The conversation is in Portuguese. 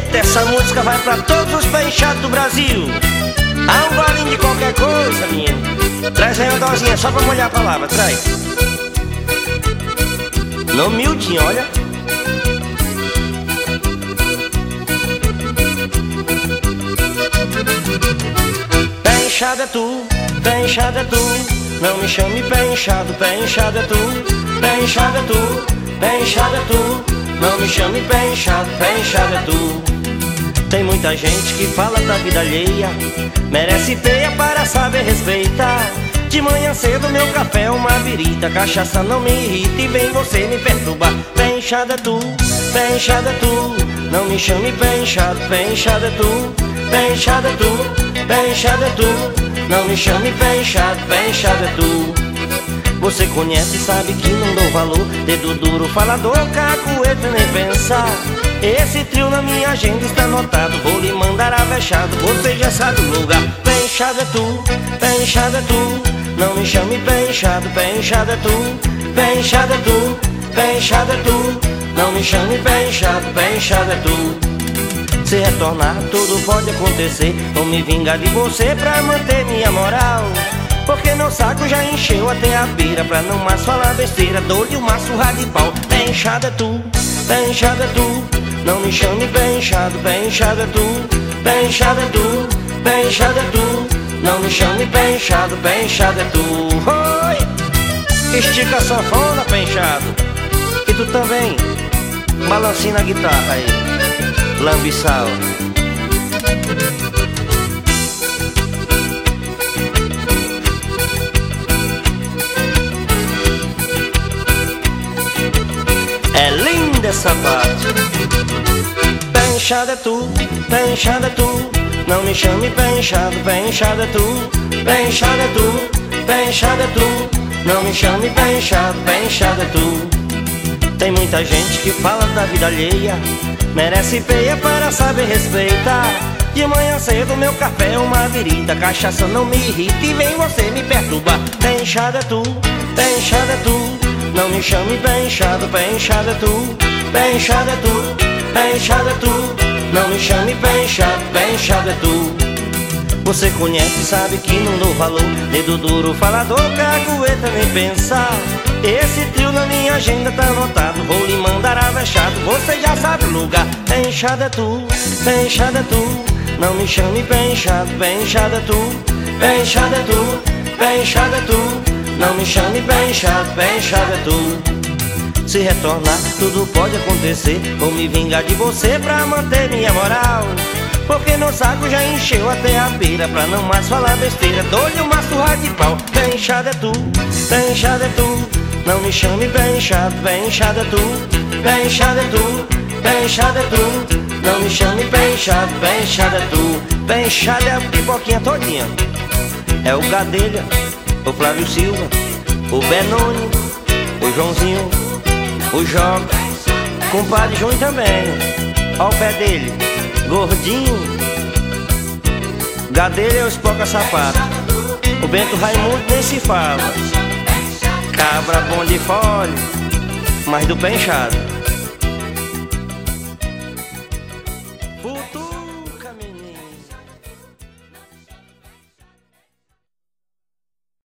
Eita, essa música vai pra todos os pés inchados do Brasil. Há um golinho de qualquer coisa, menino. Traz aí uma dosinha só pra molhar a palavra, traz. No miudinho, olha. Pé inchado é tu, pé inchado é tu. Não me chame pé inchado é tu. Pé inchado é tu, pé inchado é tu. Não me chame pé inchado é tu. Tem muita gente que fala da vida alheia, merece peia para saber respeitar. De manhã cedo meu café é uma birita, cachaça não me irrita e vem você me perturbar. Pé inchado é tu, pé inchado é tu. Não me chame pé inchado é tu. Pé inchado é tu, pé inchado é tu. Não me chame pé inchado é tu. Você conhece e sabe que não dou valor. Dedo duro, falador, cacueta, nem pensar. Esse trio na minha agenda está anotado. Vou lhe mandar avexado, você já sabe o lugar. Pé inchado é tu, pé inchado é tu. Não me chame pé inchado é tu. Pé inchado é tu, pé inchado é tu. Não me chame pé inchado é tu. Se retornar, tudo pode acontecer. Vou me vingar de você pra manter minha moral, porque meu saco já encheu até a beira. Pra não mais falar besteira, dou-lhe uma surra de pau. Pé inchado é tu, pé inchado é tu. Não me chame pé inchado é tu. Pé inchado é tu, pé inchado é tu. Não me chame pé inchado é tu. Oi! Estica a sanfona, pé inchado. E tu também, balancinha na guitarra aí, lambiçal. É linda essa parte. Pé inchado é tu, pé inchado é tu. Não me chame pé inchado é tu. Pé inchado é tu, pé inchado é tu. Não me chame pé inchado é tu. Tem muita gente que fala da vida alheia, merece peia para saber respeitar. De manhã cedo meu café é uma virita, cachaça não me irrita e vem você me perturbar. Pé inchado é tu, pé inchado é tu. Não me chame pé inchado é tu. Pé inchado é tu, pé inchado é tu. Não me chame pé inchado é tu. Você conhece e sabe que não dou valor. Dedo duro, falador, cagueta, nem pensar. Esse trio na minha agenda tá anotado. Vou lhe mandar avexado, você já sabe o lugar. Pé inchado é tu, pé inchado é tu. Não me chame pé inchado é tu. Pé inchado é tu, pé inchado é tu. Não me chame pé inchado é tu. Se retornar, tudo pode acontecer. Vou me vingar de você pra manter minha moral, porque meu saco já encheu até a beira. Pra não mais falar besteira, dou-lhe uma surra de pau. Pé inchado é tu, pé inchado é tu. Não me chame pé inchado é tu. Pé inchado é tu, pé inchado é tu. Não me chame pé inchado é tu. Pé inchado é a pipoquinha todinha. É o Gadelha, o Flávio Silva, o Benoni, o Joãozinho, o Joga, compadre João também. Ó o pé dele, gordinho. Gadelha é o Espoca Sapato. O Bento Raimundo nem se fala. Cabra bom de fole, mas do pé inchado.